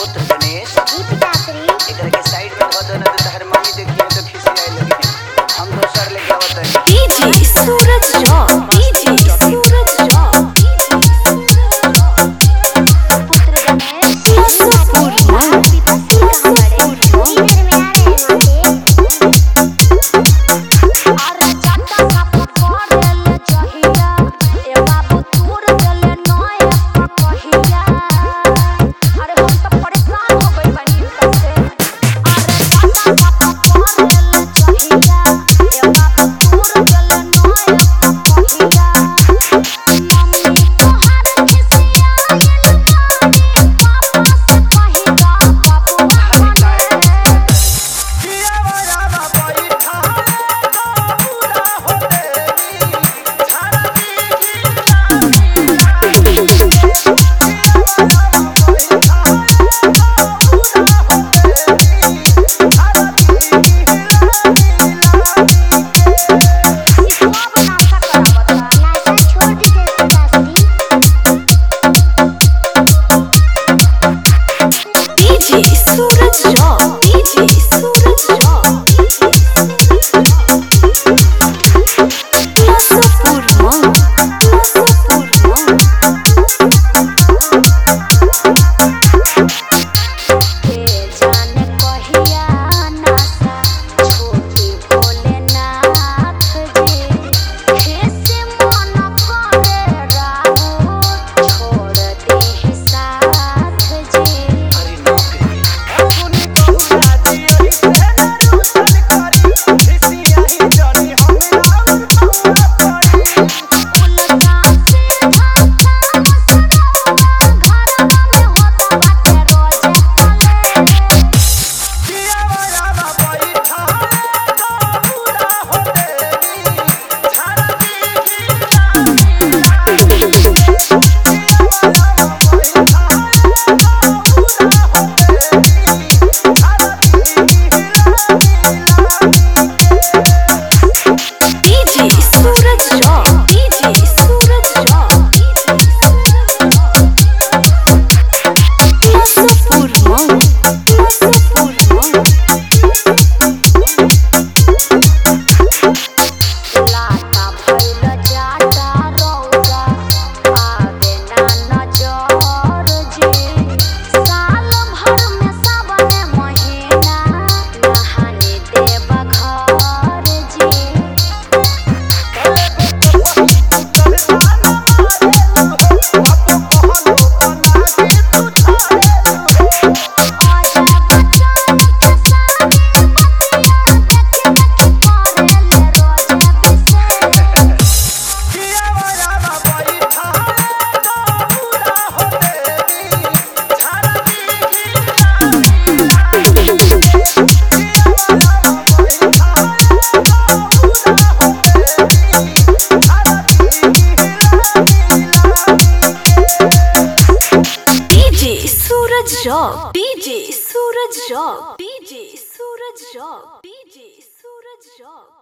पुत्र गणेश एकरा के साइड में धो दो न तो हर मम्मी देखिए तो खिसियाए लगी। हम दोसर लेके आवत है DJ Suraj Rock DJ Suraj Rock पुत्र गणेश सुपुर Rock DJ Suraj Rock DJ Suraj Rock DJ Suraj rock.